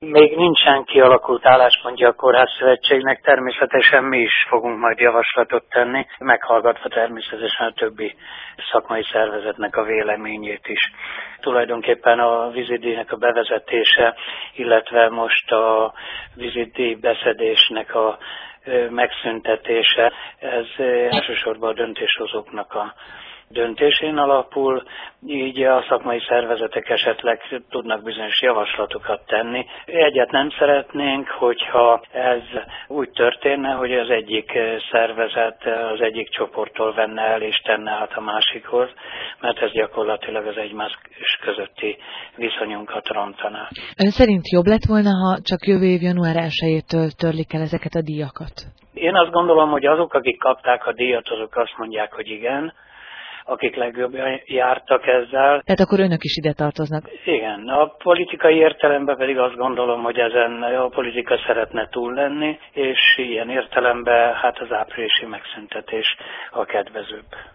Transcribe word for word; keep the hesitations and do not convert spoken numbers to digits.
Még nincsen kialakult álláspontja a Kórházszövetségnek, természetesen mi is fogunk majd javaslatot tenni, meghallgatva természetesen a többi szakmai szervezetnek a véleményét is. Tulajdonképpen a vízidíjnak a bevezetése, illetve most a vízidíj beszedésnek a megszüntetése, ez elsősorban a döntéshozóknak a döntésén alapul, így a szakmai szervezetek esetleg tudnak bizonyos javaslatokat tenni. Egyet nem szeretnénk, hogyha ez úgy történne, hogy az egyik szervezet az egyik csoporttól venne el és tenne át a másikhoz, mert ez gyakorlatilag az egymás közötti viszonyunkat rontaná. Ön szerint jobb lett volna, ha csak jövő év január elsejétől törlik el ezeket a díjakat? Én azt gondolom, hogy azok, akik kapták a díjat, azok azt mondják, hogy igen, akik legjobban jártak ezzel. Tehát akkor önök is ide tartoznak? Igen, a politikai értelemben pedig azt gondolom, hogy ezen a politika szeretne túl lenni, és ilyen értelemben hát az áprilisi megszüntetés a kedvezőbb.